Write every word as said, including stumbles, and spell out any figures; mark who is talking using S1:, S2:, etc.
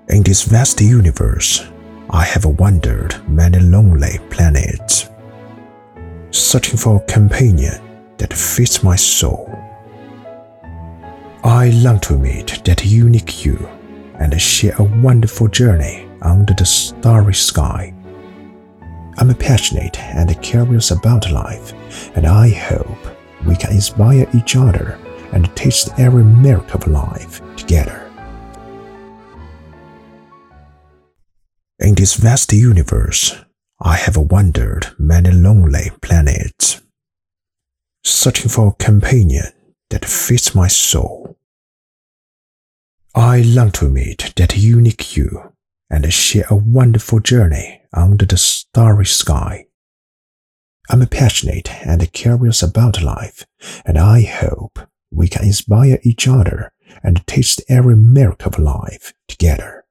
S1: In this vast universe, I have wandered many lonely planets, searching for a companion that fits my soul. I long to meet that unique you and share a wonderful journey under the starry sky. I'm passionate and curious about life, and I hope we can inspire each other and taste every miracle of life together. In this vast universe, I have wandered many lonely planets, searching for a companion that fits my soul. I long to meet that unique you and share a wonderful journey under the starry sky. I'm passionate and curious about life, and I hope we can inspire each other and taste every miracle of life together.